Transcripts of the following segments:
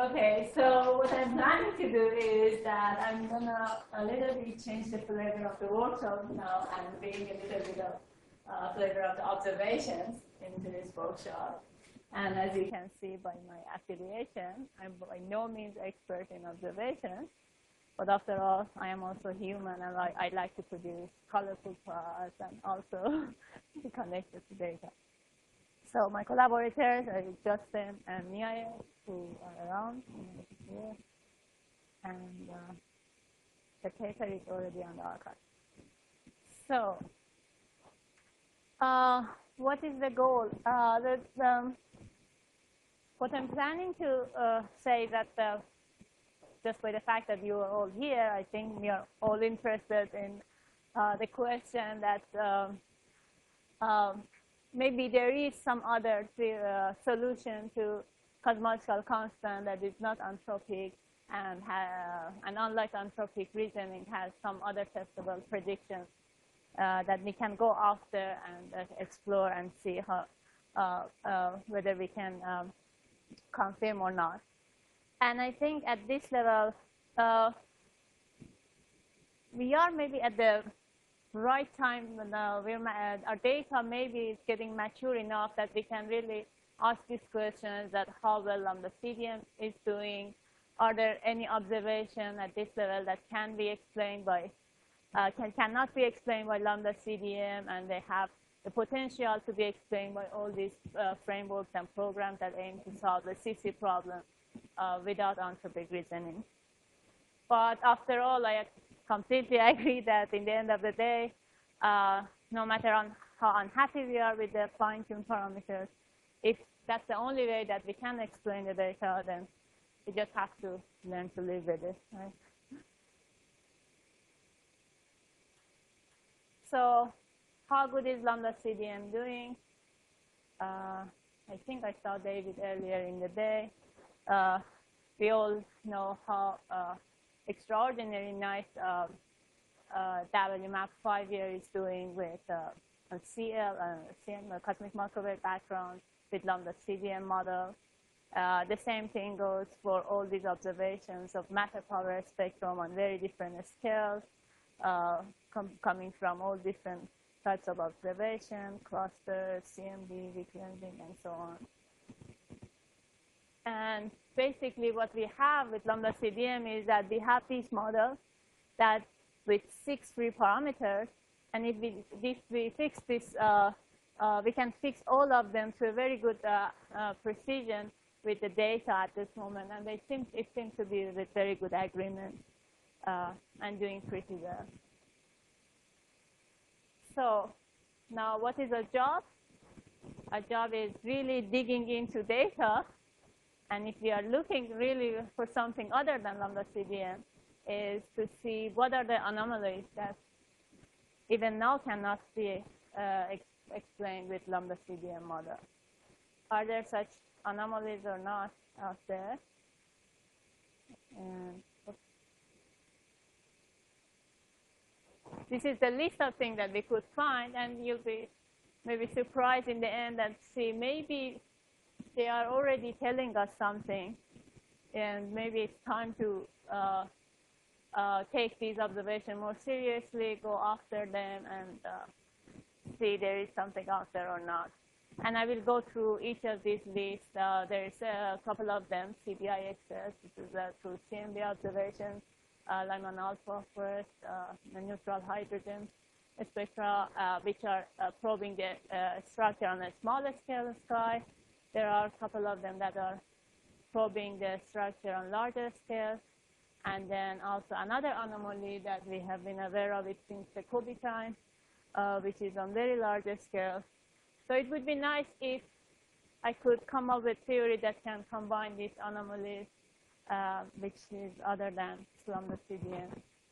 Okay, so what I'm planning to do is that I'm gonna a little bit change the flavor of the workshop now and bring a little bit of flavor of the observations into this workshop. And as you can see by my affiliation, I'm by no means expert in observation, but after all, I am also human, and I like to produce colorful parts and also be connected to data. So my collaborators are Justin and Nia, who are around here, and the paper is already on the archive. So, what is the goal? What I'm planning to say that just by the fact that you are all here, I think we are all interested in the question that maybe there is some other solution to cosmological constant that is not anthropic, and unlike anthropic reasoning has some other testable predictions that we can go after and explore and see how whether we can confirm or not. And I think at this level, we are maybe at the right time when our data maybe is getting mature enough that we can really ask these questions: that how well Lambda CDM is doing? Are there any observation at this level that can be explained by cannot be explained by Lambda CDM, and they have the potential to be explained by all these frameworks and programs that aim to solve the CC problem without anthropic reasoning? But after all, I completely agree that in the end of the day, no matter how unhappy we are with the fine-tuned parameters, if that's the only way that we can explain the data, then we just have to learn to live with it, right? So how good is Lambda CDM doing? I think I saw David earlier in the day. We all know how extraordinary nice WMAP 5-year is doing with CL and CM, cosmic microwave background with Lambda CDM model. The same thing goes for all these observations of matter power spectrum on very different scales, coming from all different types of observation, clusters, CMB, reclensing, and so on. And basically what we have with Lambda CDM is that we have these models that with 6 free parameters, and if we fix this, we can fix all of them to a very good precision with the data at this moment, and it seems to be with very good agreement and doing pretty well. So now what is our job? Our job is really digging into data, and if we are looking really for something other than Lambda CDM, is to see what are the anomalies that even now cannot be explained with Lambda CDM model. Are there such anomalies or not out there? And this is the list of things that we could find, and you'll be maybe surprised in the end and see maybe they are already telling us something, and maybe it's time to take these observations more seriously, go after them, and see there is something out there or not. And I will go through each of these lists. There is a couple of them: CBIXS, which is through CMB observations, Lyman alpha first, the neutral hydrogen spectra, which are probing the structure on a smaller scale sky. There are a couple of them that are probing the structure on larger scale. And then also another anomaly that we have been aware of it since the Kobe time, which is on very larger scale. So it would be nice if I could come up with theory that can combine these anomalies, which is other than Lambda CDM.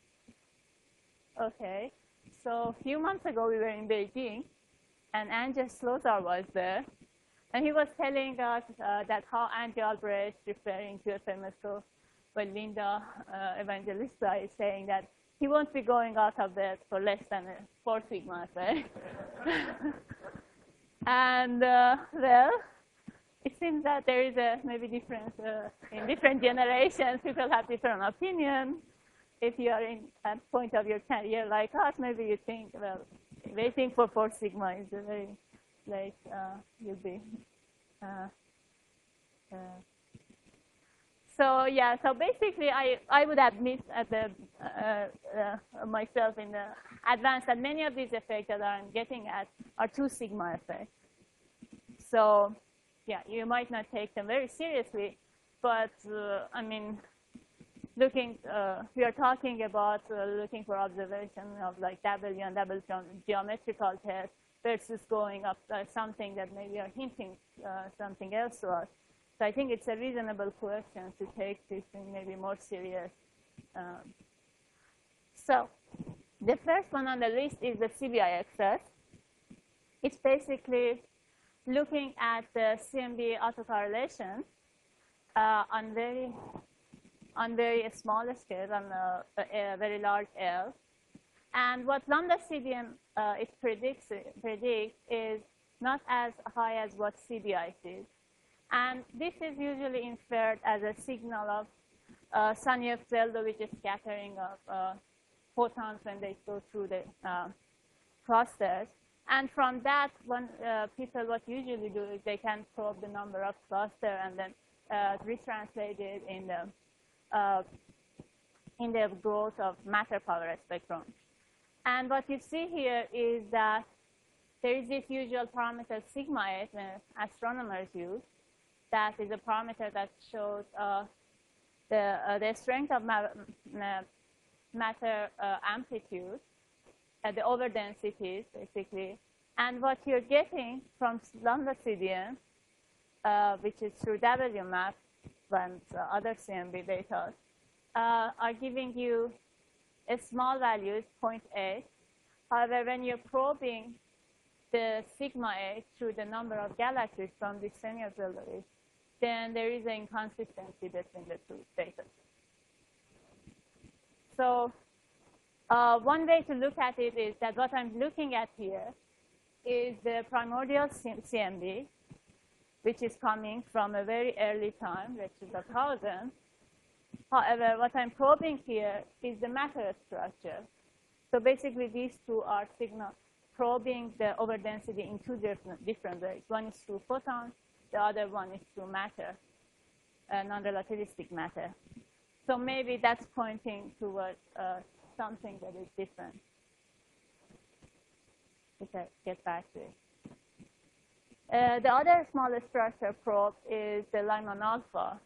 Okay, so a few months ago we were in Beijing, and Andrzej Slosar was there. And he was telling us that how Andy Albrecht, referring to a famous quote by Linda Evangelista, is saying that he won't be going out of bed for less than 4 sigmas, right? And well, it seems that there is a maybe difference in different generations. People have different opinions. If you are in at point of your career like us, maybe you think, well, waiting for 4 sigma is a very late, you'll be. So yeah, so basically I would admit at the, myself in the advance that many of these effects that I'm getting at are 2 sigma effects. So yeah, you might not take them very seriously, but I mean, looking, we are talking about looking for observation of like W and double geometrical tests versus going up something that maybe are hinting something else to us. So I think it's a reasonable question to take this in maybe more serious. So the first one on the list is the CBI-XS. It's basically looking at the CMB autocorrelation on very small scale, on a very large L. And what lambda CDM it predicts is not as high as what CBI sees. And this is usually inferred as a signal of Saneyev-Zeldovich scattering of photons when they go through the clusters. And from that, when people what usually do is they can probe the number of clusters and then retranslate it in the growth of matter power spectrum. And what you see here is that there is this usual parameter sigma 8 astronomers use. That is a parameter that shows the strength of matter amplitude, the overdensities, basically. And what you're getting from lambda CDM, which is through WMAP and other CMB data, are giving you a small values, 0.8. However, when you're probing the sigma 8 through the number of galaxies from this Saneyev-Zeldovich, then there is an inconsistency between the 2 data. So one way to look at it is that what I'm looking at here is the primordial CMB, which is coming from a very early time, which is 1,000. However, what I'm probing here is the matter structure. So basically, these 2 are probing the overdensity in 2 different ways. One is through photons, the other one is through matter, non-relativistic matter. So maybe that's pointing towards something that is different. Okay, get back to it. The other smaller structure probe is the Lyman alpha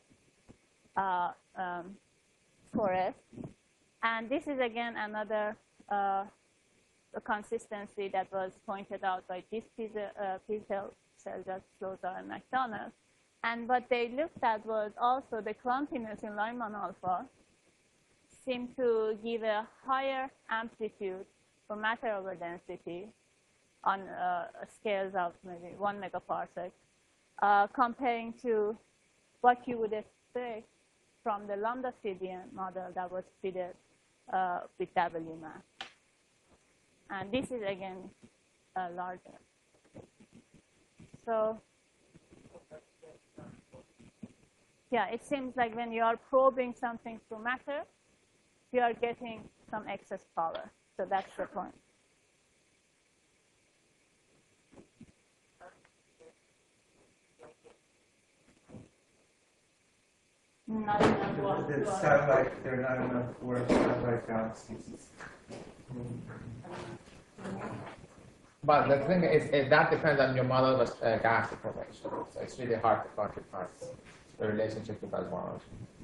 forest. And this is, again, another consistency that was pointed out by this Pizel, Seljas, Slota, and McDonald. And what they looked at was also the clumpiness in Lyman alpha seemed to give a higher amplitude for matter over density on scales of maybe 1 megaparsec, comparing to what you would expect from the lambda CDM model that was fitted with WMAP. And this is, again, larger. So yeah, it seems like when you are probing something through matter, you are getting some excess power. So that's the point. Not enough. The satellite, there are not enough for satellite galaxies. But the thing is that depends on your model of galaxy formation. So it's really hard to quantify the relationship to cosmology.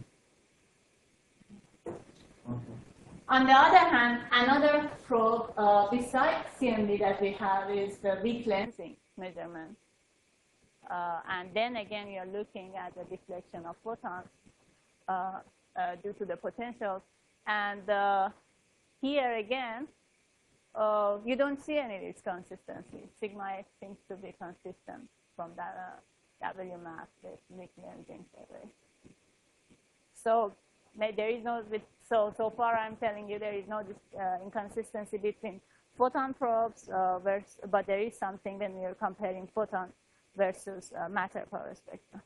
On the other hand, another probe besides CMB that we have is the weak lensing measurement. And then again, you're looking at the deflection of photons due to the potential. And here again, you don't see any of this consistency. Sigma X seems to be consistent from that WMAP with weak lensing survey. So there is no, so far I'm telling you there is no inconsistency between photon probes, but there is something when you're comparing photons versus matter power spectrum.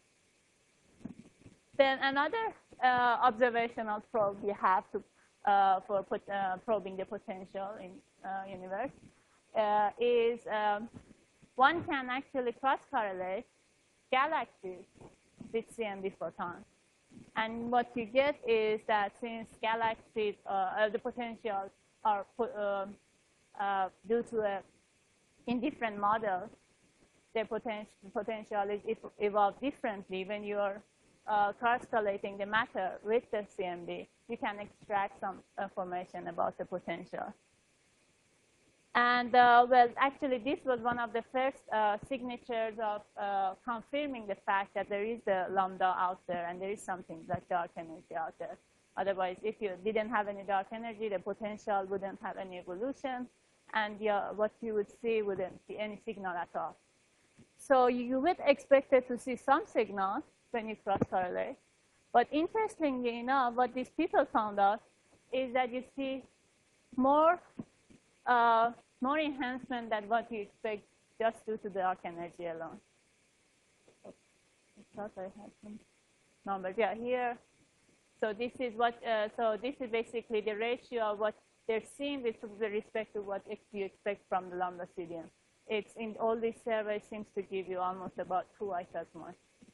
Then another observational probe we have to for probing the potential in universe is one can actually cross-correlate galaxies with CMB photons. And what you get is that since galaxies, the potentials are due to in different models, the potential is evolved differently. When you are cross-correlating the matter with the CMB, you can extract some information about the potential. And well, actually, this was one of the first signatures of confirming the fact that there is a lambda out there and there is something like dark energy out there. Otherwise, if you didn't have any dark energy, the potential wouldn't have any evolution, and what you would see wouldn't be any signal at all. So you would expect to see some signal when you cross-correlate. But interestingly enough, what these people found out is that you see more enhancement than what you expect just due to the dark energy alone. I thought I had some numbers. Yeah, here. So this is what. So this is basically the ratio of what they're seeing with respect to what you expect from the lambda CDM. It's in all these surveys seems to give you almost about 2x as much.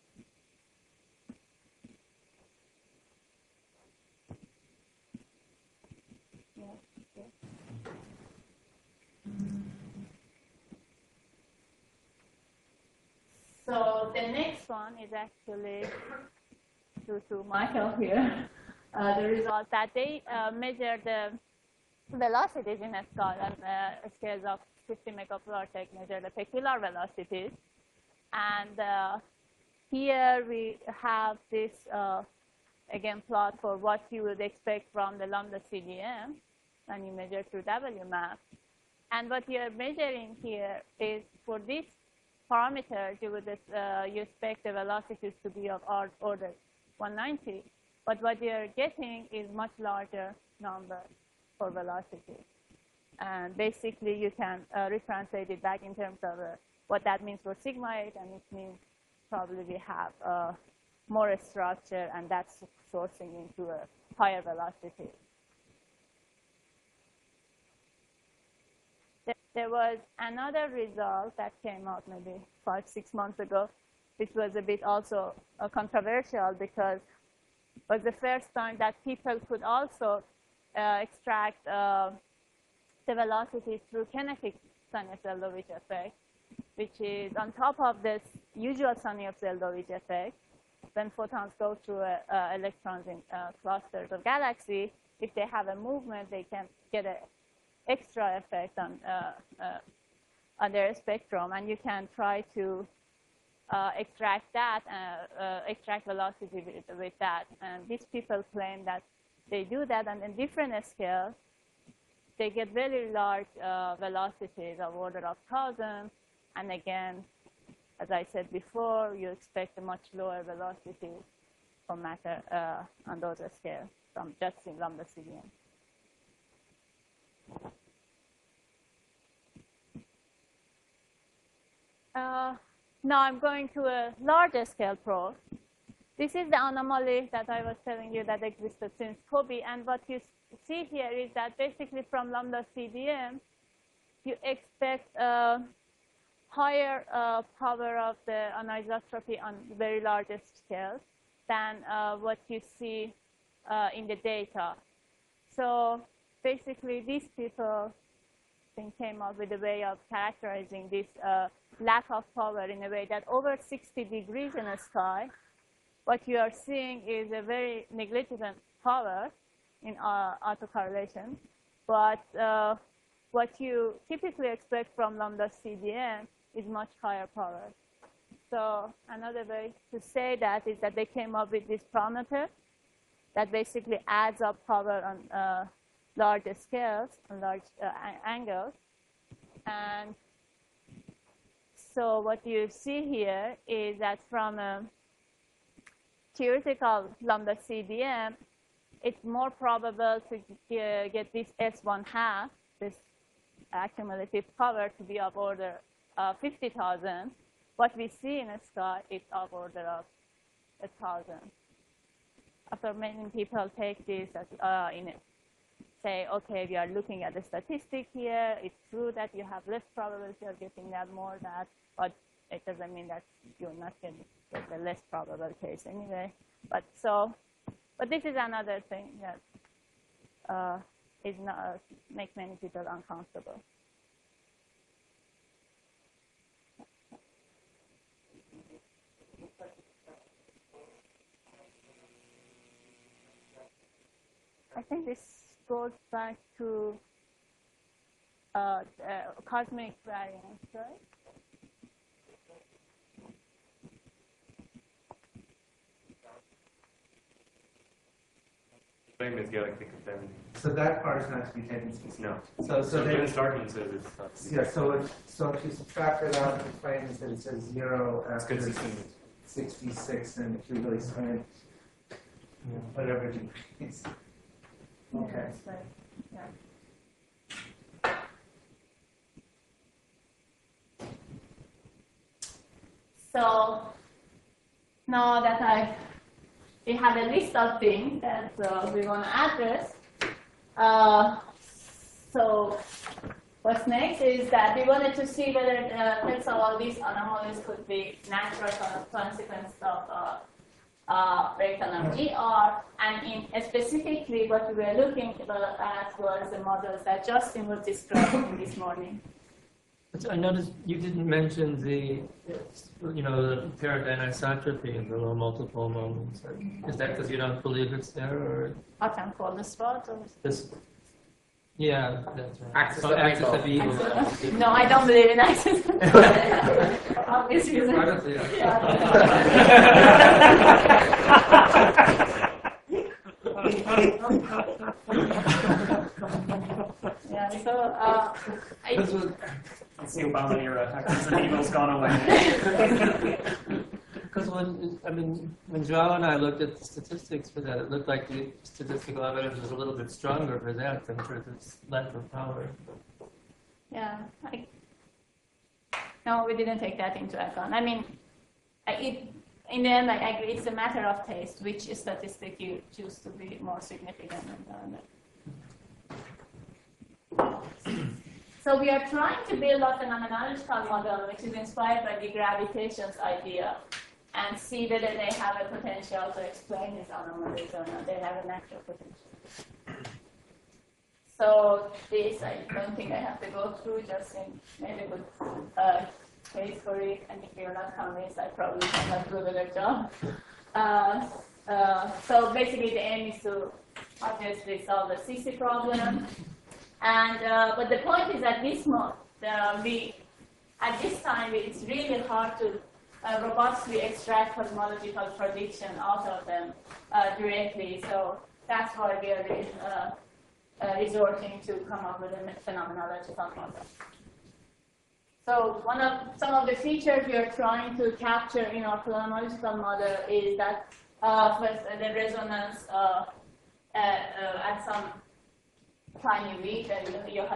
So the next one is actually due to Michael here. The result that they measure the velocities in a scales of 50 megaparsec, measure the peculiar velocities. And here we have this, again, plot for what you would expect from the lambda CDM when you measure through WMAP. And what you're measuring here is for this parameters, you would you expect the velocities to be of order 190, but what you're getting is much larger number for velocity. And basically, you can retranslate it back in terms of what that means for sigma 8, and it means probably we have more structure, and that's sourcing into a higher velocity. There was another result that came out maybe 5-6 months ago, which was a bit also controversial because it was the first time that people could also extract the velocity through kinetic Sunyaev-Zeldovich effect, which is on top of this usual Sunyaev-Zeldovich effect. When photons go through electrons in clusters of galaxy, if they have a movement, they can get an extra effect on their spectrum, and you can try to extract that, extract velocity with that. And these people claim that they do that, and in different scales, they get very large velocities of order of 1,000. And again, as I said before, you expect a much lower velocity for matter on those scales from just in lambda CDM. Now I'm going to a larger scale probe. This is the anomaly that I was telling you that existed since COBE. And what you see here is that basically from lambda CDM, you expect higher power of the anisotropy on very largest scales than what you see in the data. So basically, these people came up with a way of characterizing this lack of power in a way that over 60 degrees in the sky, what you are seeing is a very negligible power in autocorrelation. But what you typically expect from lambda CDM is much higher power. So another way to say that is that they came up with this parameter that basically adds up power on larger scales, on large angles. And so what you see here is that from a theoretical lambda CDM, it's more probable to get this S1/2, this accumulative power, to be of order 50,000 what we see in the sky is of order of 1,000. After many people take this as say, okay, we are looking at the statistic here. It's true that you have less probability of getting that more that, but it doesn't mean that you're not going to get the less probable case anyway. But this is another thing that is not make many people uncomfortable. I think this goes back to cosmic variance, right? Famous galactic contaminant. So that part is not to be taken seriously. No. So Jim Starkman says it's not. yeah. So if you subtract it out, the claim is that it says 0 It's after consistent. 66, and if you really spend whatever degrees. Okay. Yeah. So now that we have a list of things that we want to address. So what's next is that we wanted to see whether effects of all these anomalies could be natural consequence of breakdown of GR, and specifically what we were looking at was the models that Justin was describing this morning. I noticed you didn't mention the paradigm isotropy in the low multiple moments. Is that because you don't believe it's there, or Hot and cold spot? Or this? Yeah, that's right. Axis So of axis evil. of evil. No, I don't believe in axis. Obvious reason. Probably, Yeah, so This was, It's the Obama era. Axis of evil's gone away. because when Joao and I looked at the statistics for that, it looked like the statistical evidence was a little bit stronger for that than for this lack of power. yeah, no, we didn't take that into account. I mean, in the end, I agree, it's a matter of taste, which statistic you choose to be more significant than So we are trying to build a phenomenological model which is inspired by the gravitation's idea and see whether they have a potential to explain these anomalies or not. They have a natural potential. So this, I don't think I have to go through, just made a good case for it, and if you're not convinced, I probably cannot do a better job. So basically the aim is to obviously solve the CC problem. And but the point is at this moment, at this time, it's really hard to robustly extract cosmological prediction out of them directly. So that's why we are resorting to come up with a phenomenological model. So some of the features we are trying to capture in our phenomenological model is that first the resonance at some tiny weak, and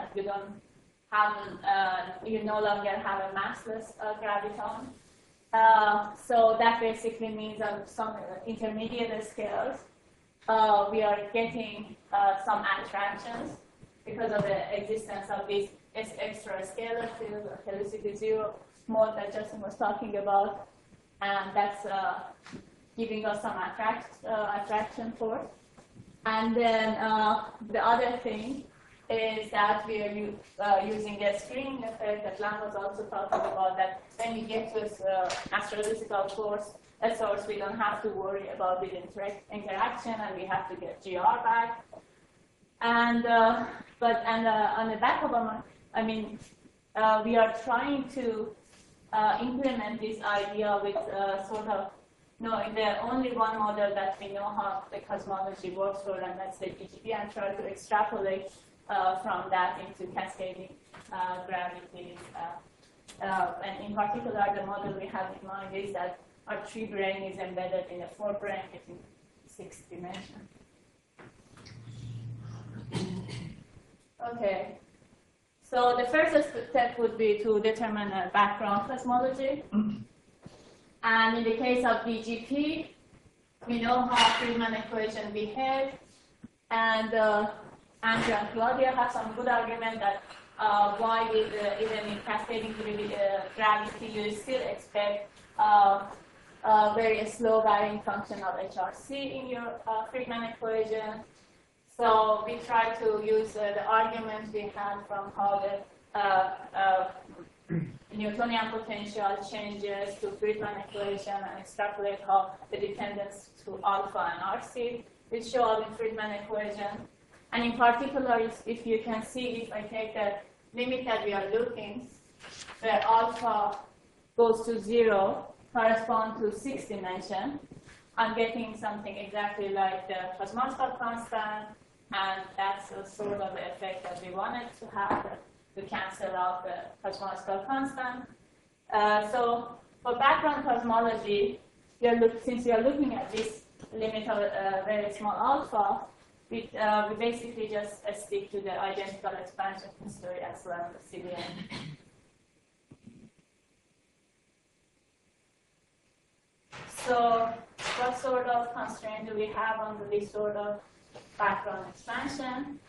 you no longer have a massless graviton. So that basically means on some intermediate scales, we are getting some attractions because of the existence of this extra scalar field, helicity zero mode that Justin was talking about, and that's giving us some attraction force. And then the other thing is that we are using a screening effect that Lam was also talking about, that when we get to astrophysical force, a source, we don't have to worry about the interaction, and we have to get GR back. And on the back of them, we are trying to implement this idea with in the only one model that we know how the cosmology works for, and that's the PGP, and try to extrapolate from that into cascading gravity. And in particular, the model we have in mind is that our tree brain is embedded in a 4 bracket in 6 dimension. Okay. So the first step would be to determine a background cosmology. And in the case of BGP, we know how Friedman equation behaves. And Andrew and Claudia have some good argument that why with even in cascading gravity, you still expect a very slow varying function of HRC in your Friedman equation. So we try to use the arguments we had from how the Newtonian potential changes to Friedman equation and extrapolate how the dependence to alpha and RC will show up in Friedman equation. And in particular, if you can see, if I take the limit that we are looking, where alpha goes to 0, correspond to 6 dimension, I'm getting something exactly like the Kosmolov constant, and that's a sort of the effect that we wanted to have, to cancel out the Kosmolov constant. So for background cosmology, since we are looking at this limit of very small alpha, we basically just stick to the identical expansion history as well as CDM. So what sort of constraint do we have on this sort of background expansion?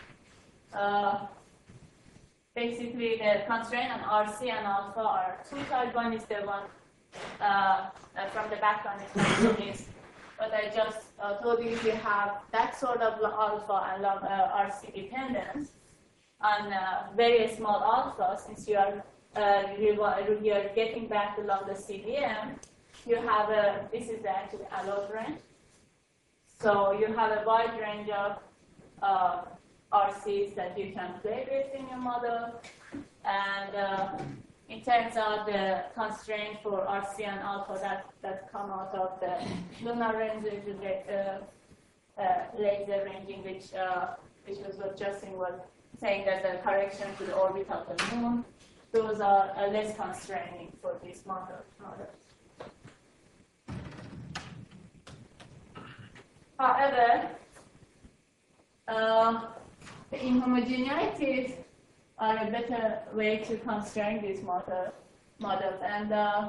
Basically, the constraint on RC and alpha are two types. One is the one from the background expansion is what I just told you. If you have that sort of alpha and RC dependence on very small alpha, since you are getting back to lambda CDM, you have this is actually allowed range. So you have a wide range of RCs that you can play with in your model. And in terms of the constraint for RC and alpha that come out of the lunar range, laser ranging, which was what Justin was saying, that the correction to the orbit of the moon, those are less constraining for these models. However, the inhomogeneities are a better way to constrain these models. And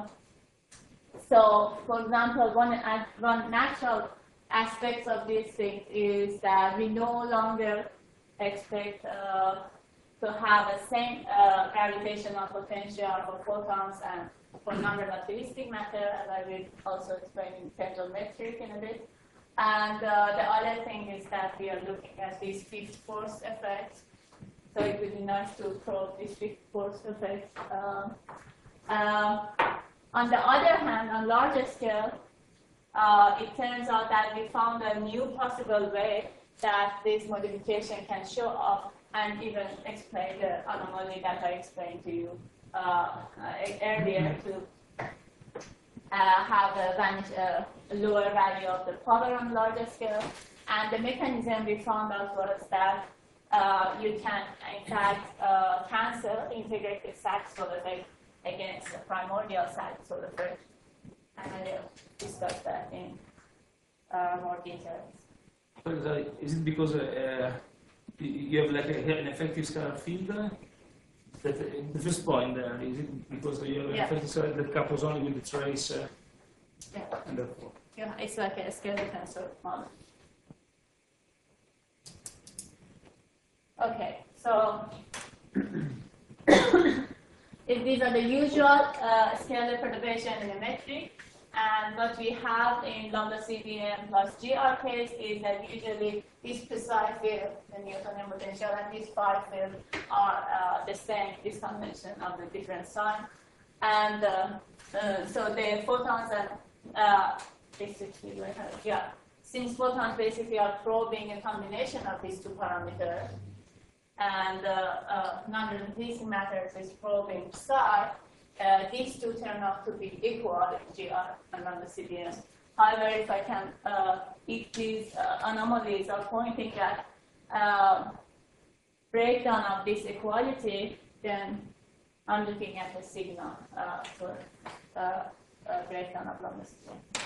so, for example, one natural aspect of these things is that we no longer expect to have the same gravitational potential for photons and for non-relativistic matter, as I will also explain in terms of metric in a bit. And the other thing is that we are looking at these fifth force effects. So it would be nice to probe these fifth force effects. On the other hand, on larger scale, it turns out that we found a new possible way that this modification can show up and even explain the anomaly that I explained to you earlier, to have a lower value of the power on larger scale. And the mechanism we found out was that you can, in fact, cancel integrated Sachs-Soul effect against the primordial Sachs-Soul effect. And I will discuss that in more details. So is it because you have like an effective scalar field? That the first point there, is it because you have an effective scalar that couples only with the trace? Yeah. And therefore. Yeah, it's like a scale tensor model. Okay, so these are the usual scalar perturbation in the metric. And what we have in lambda CDM plus GR case is that usually this precise field, the Newtonian potential, and these five fields are the same, this convention of the different sign. And so the photons and basically, since photons basically are probing a combination of these two parameters, and non-relativistic matter is probing psi, these two turn out to be equal in GR and lambda CDM. However, if I can, if these anomalies are pointing at breakdown of this equality, then I'm looking at the signal for breakdown of lambda CDM.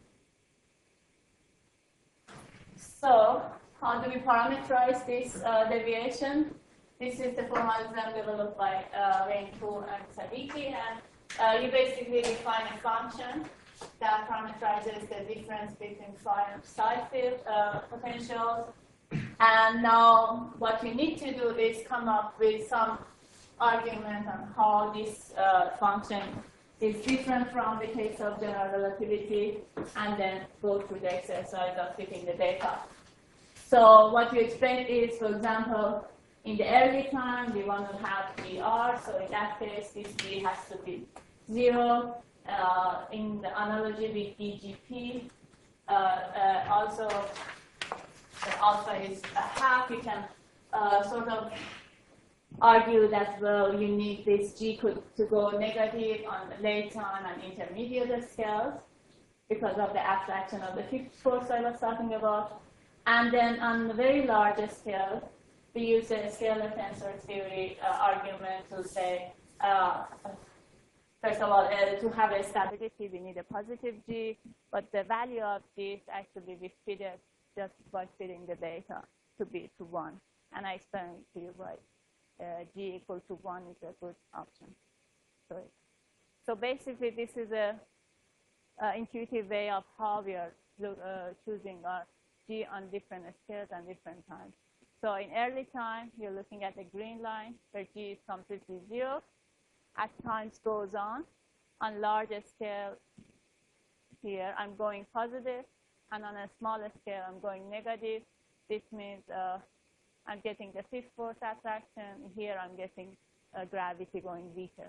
So, how do we parameterize this deviation? This is the formalism developed by Rainpool and Sadiki, and you basically define a function that parameterizes the difference between phi and psi field potentials. And now what you need to do is come up with some argument on how this function is different from the case of general relativity, and then go through the exercise of fitting the data. So what you expect is, for example, in the early time, we want to have GR, so in that case, this G has to be 0. In the analogy with DGP, also the alpha is a half. You can sort of argue that, well, you need this G to go negative on the late time and intermediate scales because of the abstraction of the fifth force I was talking about. And then on the very large scale, we use the scalar tensor theory argument to say, first of all, to have a stability, we need a positive G, but the value of G is actually we fit it just by fitting the data to be to 1. And I explained to you why G equal to 1 is a good option. So basically, this is a intuitive way of how we are choosing our G on different scales and different times. So in early time, you're looking at the green line where G is completely 0. As time goes on larger scale here, I'm going positive, and on a smaller scale, I'm going negative. This means I'm getting the fifth force attraction. Here, I'm getting gravity going weaker.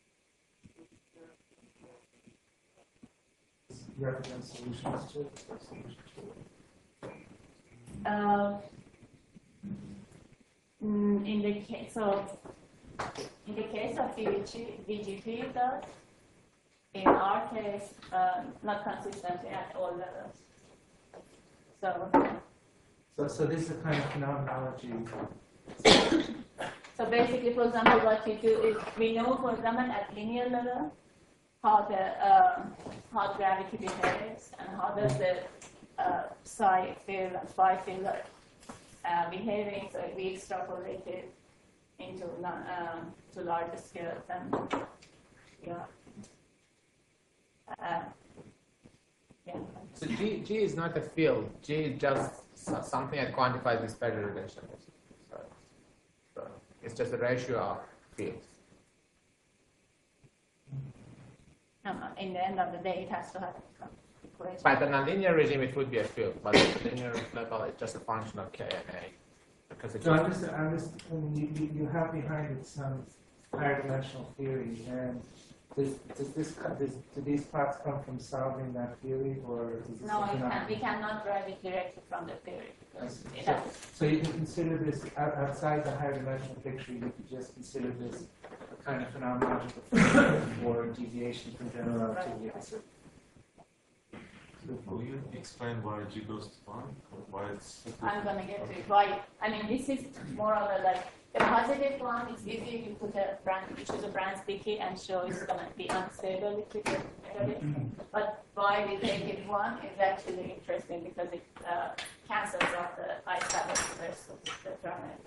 Represent solutions to it? In the case of VGP, it does. In our case, not consistently at all levels. So this is a kind of phenomenology. So basically, for example, what you do is we know, for example, at linear level how gravity behaves and how does the psi field and phi field are behaving. So we extrapolate it into to larger scales, and So G is not a field. G is just something that quantifies the spatial relation. So it's just a ratio of fields. In the end of the day, it has to have equation. But in a linear regime, it would be a field. But at the linear level, it's just a function of K and A. Because it's So you have behind it some higher dimensional theory, and do these parts come from solving that theory, or is this No, we cannot derive it directly from the theory. So you can consider this outside the higher dimensional picture. You could just consider this a kind of phenomenological or deviation from general relativity. Will you explain why G goes to 1? Why it's? I'm going to get to it. Why? I mean, this is more of a like the positive one. It's easy if you put a branch, you choose a branch sticky and show it's going to be unstable if you put negative. But why we take it 1 is actually interesting because it cancels out the I-status versus the parameter.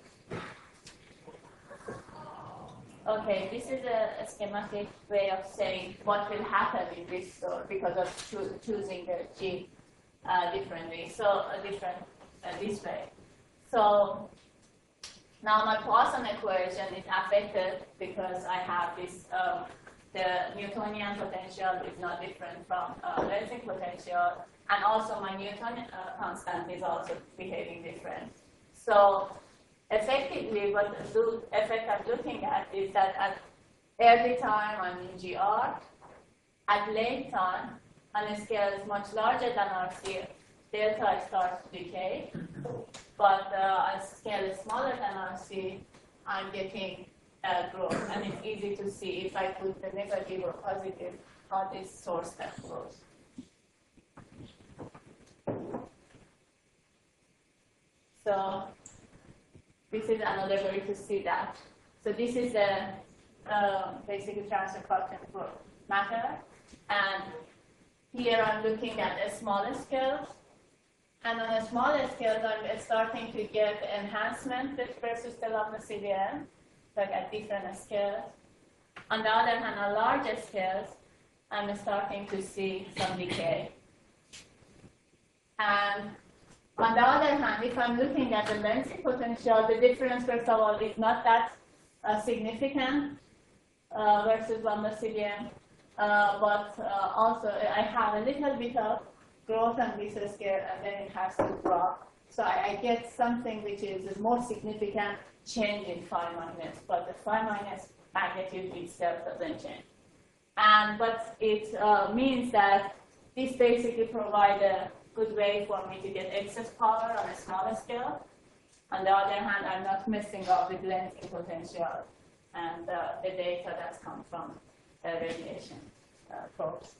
Okay, this is a schematic way of saying what will happen in this store because of choosing the G differently. So this way. So now my Poisson equation is affected because I have this. The Newtonian potential is not different from Lensing potential, and also my Newton constant is also behaving different. So effectively, what the effect I'm looking at is that at early time I'm in GR, at late time, on a scale is much larger than RC, delta starts to decay, but a scale is smaller than RC, I'm getting growth, and it's easy to see if I put the negative or positive how this source step grows. So this is another way to see that. So this is the basically transfer function for matter, and here I'm looking at a smaller scale. And on a smaller scale, I'm starting to get enhancement versus the Laplace CDM, like at different scales. On the other hand, on larger scales, I'm starting to see some decay. And on the other hand, if I'm looking at the lensing potential, the difference, first of all, is not that significant versus lambda CDM, but also I have a little bit of growth on this scale, and then it has to drop. So I get something which is a more significant change in phi minus, but the phi minus magnitude itself doesn't change. But it means that this basically provides a good way for me to get excess power on a smaller scale. On the other hand, I'm not messing up with lensing potential and the data that's come from radiation probes.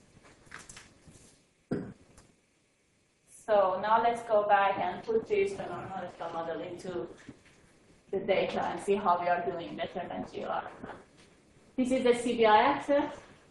So now let's go back and put this phenomenological model into the data and see how we are doing better than GR. This is the CBI axis,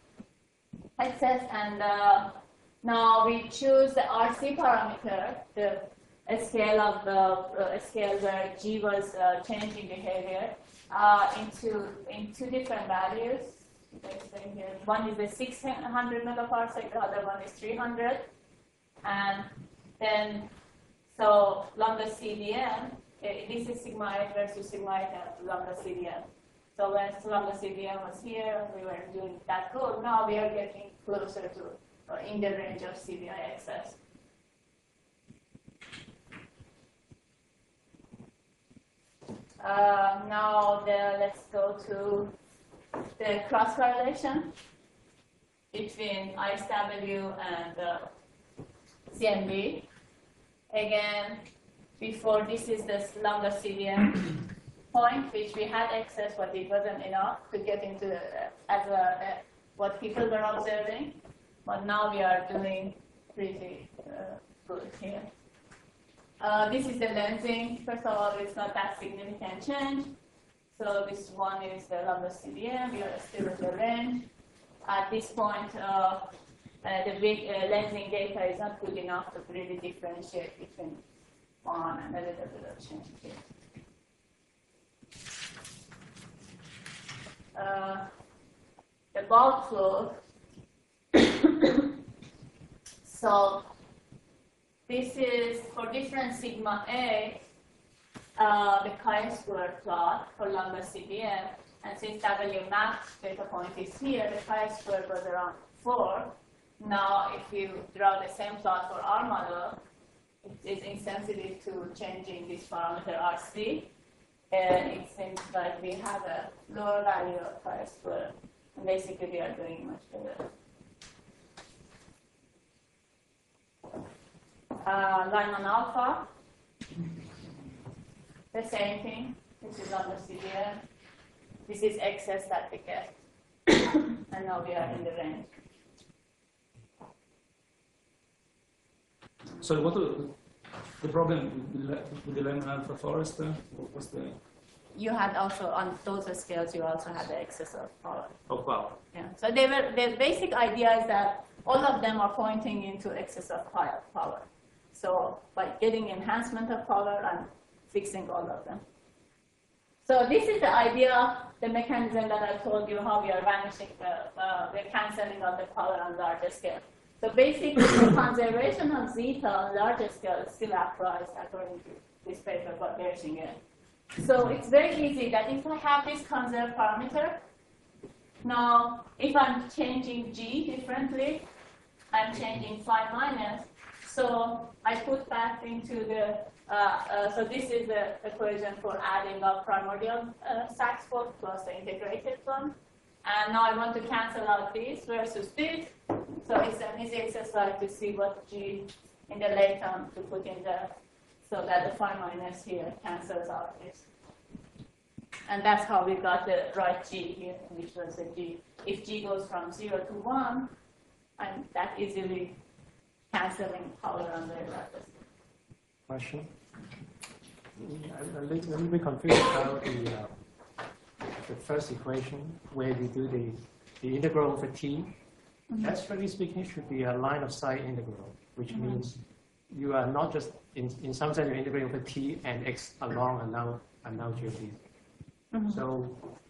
and now we choose the RC parameter, the scale of the scale where G was changing behavior, in two different values. One is the 600 megaparsec, the other one is 300, and then so lambda CDM. This is sigma 8 versus sigma 8 and lambda CDM. So when lambda CDM was here, we were doing that good. Now we are getting closer to in the range of CBI excess. Now let's go to the cross correlation between ISW and CMB. Again, before this is the lambda CDM point, which we had excess, but it wasn't enough to get into what people were observing. But now we are doing pretty good here. This is the lensing. First of all, it's not that significant change. So this one is the lambda CDM. We are still in the range. At this point, the big lensing data is not good enough to really differentiate between one and a little bit of change here. The bulk flow. So this is for different sigma A, the chi-square plot for lambda CDM, and since W max data point is here, the chi-square was around 4. Now, if you draw the same plot for our model, it is insensitive to changing this parameter RC. It seems like we have a lower value of chi-square, and basically we are doing much better. Lyman alpha, the same thing. This is lambda CDM. This is excess that we get, and now we are in the range. So what the problem with the Lyman alpha forest? What was the? You had also on those scales. You also had the excess of power. Of power. Yeah. So the basic idea is that all of them are pointing into excess of power. So by getting enhancement of power and fixing all of them. So this is the idea, the mechanism that I told you how we are vanishing, we're canceling out the power on larger scale. So basically, the conservation of zeta on larger scale still applies according to this paper by Berginger. So it's very easy that if I have this conserved parameter, now if I'm changing G differently, I'm changing phi minus. So I put that into the, so this is the equation for adding up primordial Sachs force plus the integrated one. And now I want to cancel out this versus this. So it's an easy exercise to see what G in the late term to put in there so that the phi minus here cancels out this. And that's how we got the right G here, which was the G. If G goes from 0 to 1, I'm that easily canceling power on the lattice. Question? I'm a little bit confused about the first equation where we do the integral over t. Actually speaking, it should be a line of sight integral, which means you are not just, in some sense, you're integrating over t and x along and now GOT. So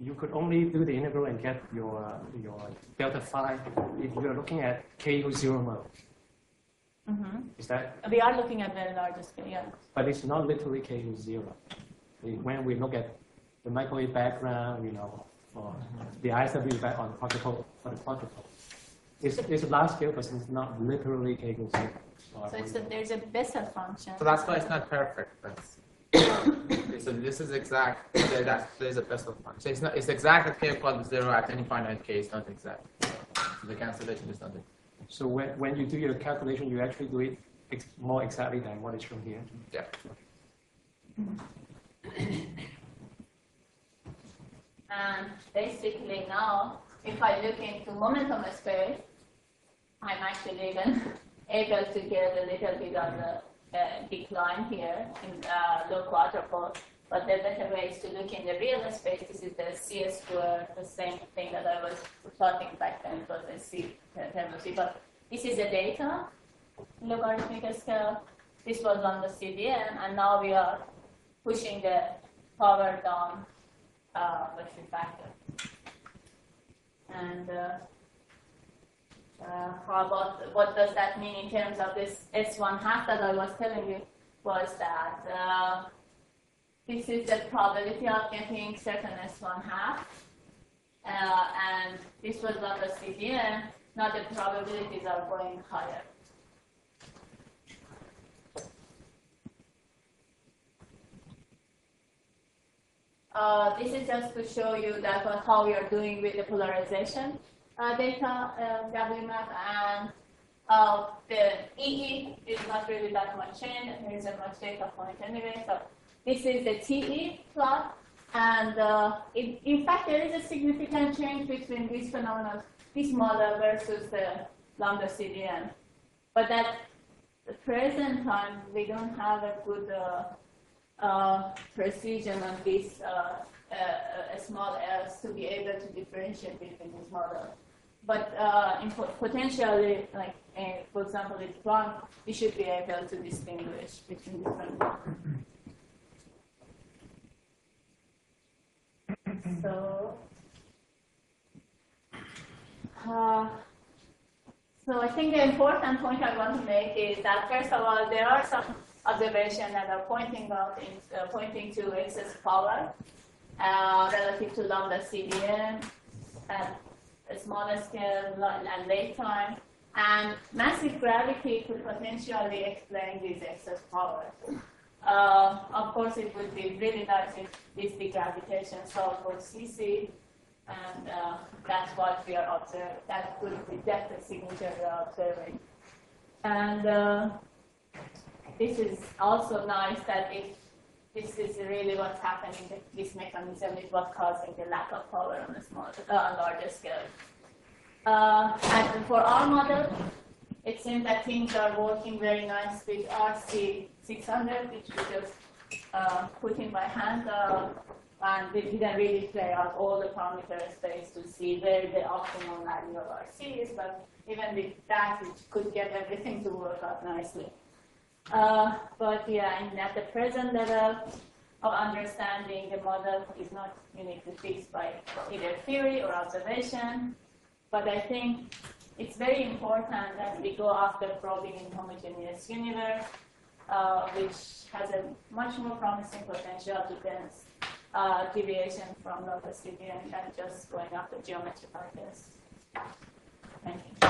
you could only do the integral and get your delta phi if you are looking at k equals 0 mode. Is that? We are looking at very large scale, yeah. But it's not literally k equals 0. When we look at the microwave background, or the ISW back on particle for the particle, it's a large scale, but it's not literally k equals 0. So there's a Bessel function. So that's why it's not perfect. So this is exact. There's a Bessel function. So it's exact at k equals 0 at any finite k. It's not exact. So the cancellation is not exact. So when you do your calculation, you actually do it more exactly than what is shown here. Yeah. And basically now, if I look into momentum space, I'm actually even able to get a little bit of a decline here in low quadrupole. But the better way is to look in the real space. This is the C square, the same thing that I was plotting back then. It was a C term of C. But this is the data, logarithmic scale. This was on the CDM, and now we are pushing the power down Wechsler factor. And how about what does that mean in terms of this S1 half that I was telling you? Was that this is the probability of getting certain S1 half, and this was on the CDM. Now the probabilities are going higher. This is just to show you that how we are doing with the polarization data, WMAP, and the EE is not really that much change, and there isn't much data point anyway. So this is the TE plot, and in fact there is a significant change between these phenomena, this model versus the lambda CDM. But at the present time, we don't have a good precision on this small s to be able to differentiate between these models. But potentially, like for example, with Planck, we should be able to distinguish between different models. So I think the important point I want to make is that first of all, there are some observations that are pointing to excess power relative to lambda CDM at a smaller scale and late time, and massive gravity could potentially explain this excess power. Of course, it would be really nice if this degravitation solved for CC, and that's what we are observing. That could be the signature we are observing. And this is also nice that if this is really what's happening, this mechanism is what's causing the lack of power on a larger scale. And for our model, it seems that things are working very nice with RC600, which we just put in by hand, and we didn't really play out all the parameter space to see where the optimal value of RC is, but even with that, we could get everything to work out nicely. But yeah, at the present level of understanding, the model is not uniquely fixed by either theory or observation. But I think it's very important that we go after probing in homogeneous universe, which has a much more promising potential to dense deviation from local CDM than just going after geometry like this. Thank you.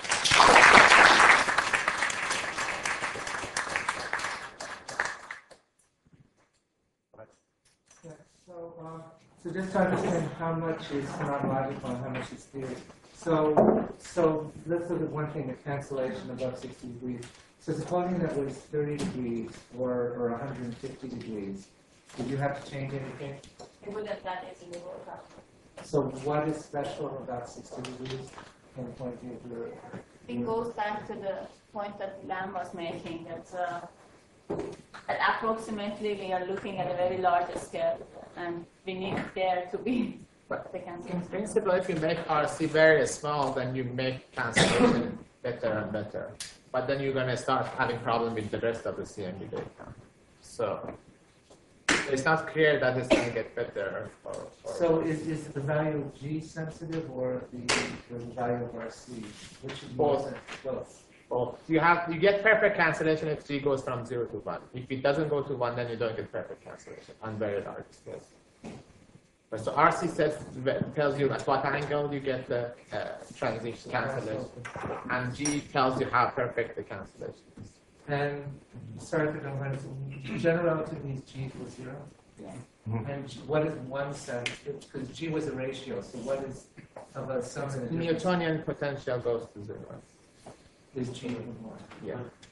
Yeah, so just to understand how much is non-logical and how much is theory. So let's look at one thing, the cancellation above 60 degrees. So supposing that was 30 degrees or 150 degrees, did you have to change anything? It wouldn't that easily work out. So what is special about 60 degrees from the point of view of your... It goes back to the point that Lam was making, that approximately we are looking at a very large scale, and we need there to be the cancellation. In principle, if you make RC very small, then you make cancellation better and better. But then you're going to start having problem with the rest of the CMB data. So It's not clear that it's going to get better. So is the value of G sensitive or the value of RC? Which is more Both. both? Well, you get perfect cancellation if G goes from 0 to 1. If it doesn't go to 1, then you don't get perfect cancellation on very large scales. But so RC tells you at what angle you get the transition cancellation, and G tells you how perfect the cancellation is. And sorry to don't understand. General relativity is G equals 0? Yeah. And what is one sense? Because G was a ratio, so what is of a sum and a difference? Newtonian potential goes to 0. Is G equal 1? Yeah.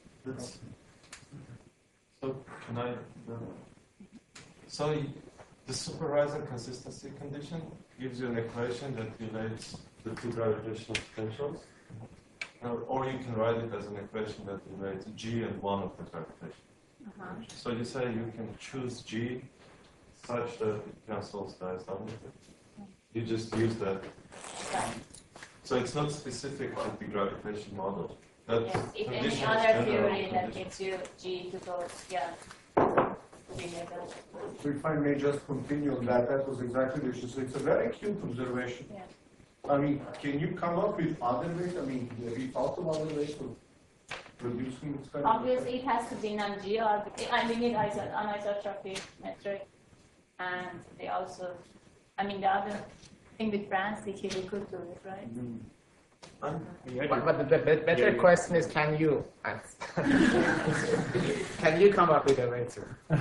So can I? So the supervisor consistency condition gives you an equation that relates the two gravitational potentials, or you can write it as an equation that relates G and one of the gravitation. So you say you can choose G such that it cancels the isomorphism. You just use that. So it's not specific to the gravitation model. That Yes, if any condition is other general theory that condition. gives you G to go, yeah. So if I may just continue on that was exactly the issue. So it's a very acute observation. Yeah. I mean, can you come up with other ways? I mean, have you thought of other ways of producing this kind of Obviously, it has to be non-G orbital. I mean, it's anisotropy metric, and they also, I mean, the other thing with Bransky, we could do it, right? But the better question is, can you answer? Can you come up with a way to?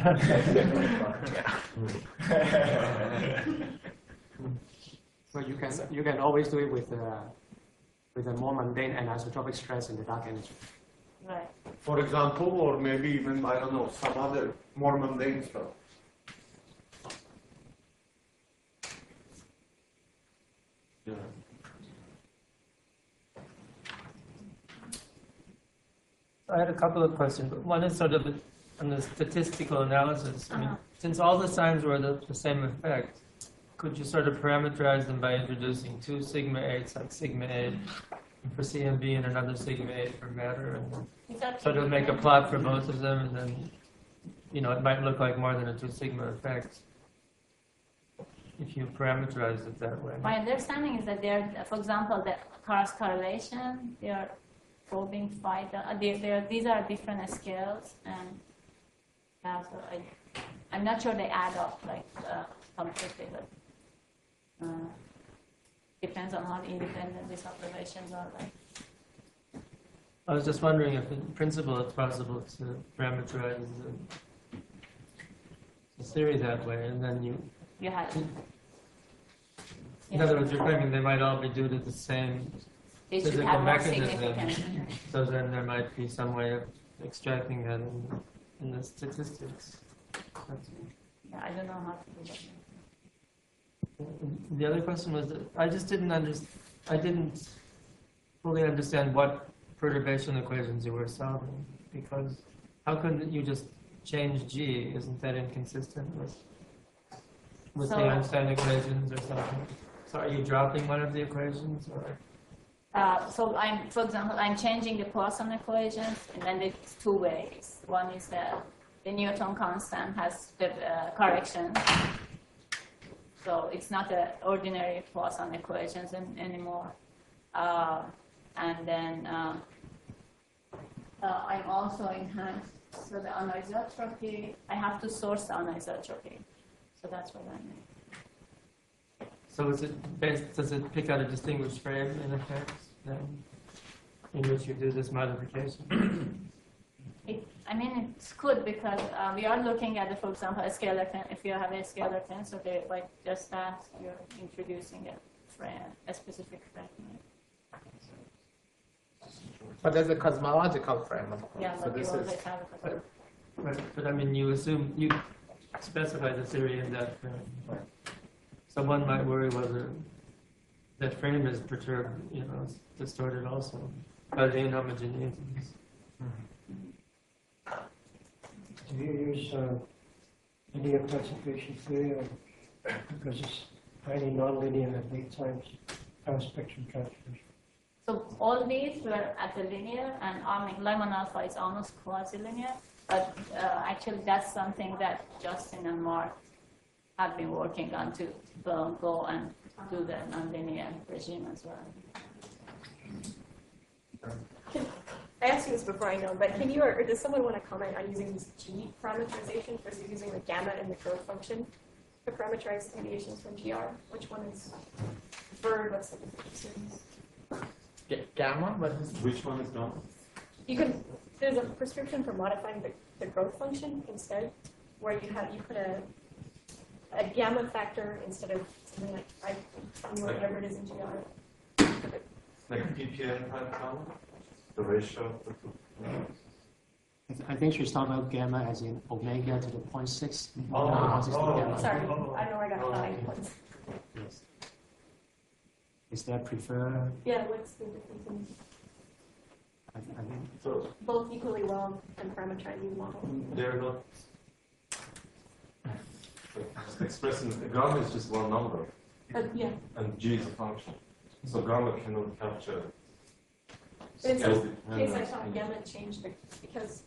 So you can always do it with a more mundane anisotropic stress in the dark energy. Right. For example, or maybe even, I don't know, some other more mundane stuff. Yeah. I had a couple of questions. One is sort of on the statistical analysis. I mean, since all the signs were the same effect, could you sort of parameterize them by introducing two sigma 8s, like sigma 8 for CMB and another sigma 8 for matter, and sort of make a plot for both of them, and then, you know, it might look like more than a 2 sigma effect if you parameterize it that way. My understanding is that they're, for example, the cross correlation, they are probing phi. These are different scales, and yeah, so I'm not sure they add up like completely, but depends on how independent these observations are. Like. I was just wondering if in principle it's possible to parameterize the theory that way, and then You had. in other words, you're claiming they might all be due to the same They should physical have more mechanism. significance. So then there might be some way of extracting that in the statistics. Yeah, I don't know how to do that. The other question was that I just I didn't fully understand what perturbation equations you were solving, because how couldn't you just change G? Isn't that inconsistent with the Einstein equations or something? So are you dropping one of the equations, or? So for example, I'm changing the Poisson equations, and then there's two ways. One is that the Newton constant has the correction. So it's not the ordinary Poisson equations anymore. And then I'm also enhanced. So the anisotropy, I have to source the anisotropy. So that's what I mean. So does it pick out a distinguished frame in effect, then, in which you do this modification? It's good because we are looking at, for example, a scalar tensor. If you have a scalar tensor, like just that, you're introducing a frame, a specific frame. But there's a cosmological frame, of course. Yeah, So but you this always is. have a But I mean, you assume you specify the theory in that frame. So one might worry whether that frame is perturbed, distorted also by the inhomogeneities. Do you use linear classification theory, because it's highly nonlinear at 8 times power spectrum transformation? So all these were at the linear, and I mean, lemon alpha is almost quasi-linear, but actually that's something that Justin and Mark have been working on to go and do the nonlinear regime as well. I asked you this before, I know, but can you, or does someone want to comment on using this G parameterization versus using the gamma and the growth function to parameterize deviations from GR? Which one is preferred? What's the difference? Gamma? Which one is gamma? You can, there's a prescription for modifying the growth function instead, where you put a gamma factor instead of something like whatever it is in GR. Like PPN type gamma? The ratio of the two. I think she's talking about gamma as in omega to the 0.6. Sorry, I don't know where I got 5 points. Yes. Is that preferred? Yeah, what's the difference? I think So Both equally well and parameterizing the model. they're not expressing, gamma is just one number. Yeah. And G is a function. So gamma cannot capture. But in scale some case, I dependence. thought gamma changed because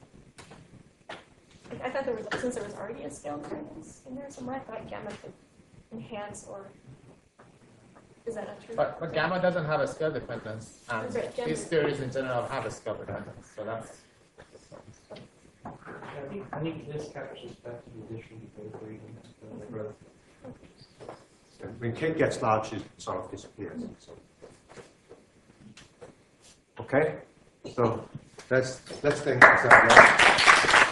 I thought there was, since there was already a scale variance in there somewhere, I thought gamma could enhance or. Is that not true? But gamma doesn't have a scale dependence, and That's right, gamma- these theories in general have a scale dependence. So that's. I think this captures back to the addition because growth. When K gets large, it sort of disappears. So. Okay, so let's think.